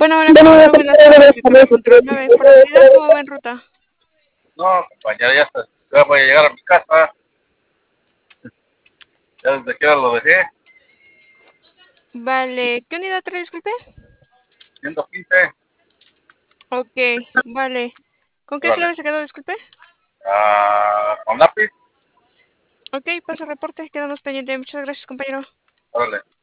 Bueno, hola compañero, buenas tardes. Mi nombre es Control 9. ¿Por casualidad cómo va en ruta? No, compañera, ya está. Ya voy a llegar a mi casa. Ya desde que lo dejé. Vale, ¿qué unidad trae, disculpe? 115. Ok, vale. ¿Con qué Órale. clave se quedó, disculpe? Con lápiz. Ok, paso reporte, quedamos pendientes. Muchas gracias, compañero. Órale.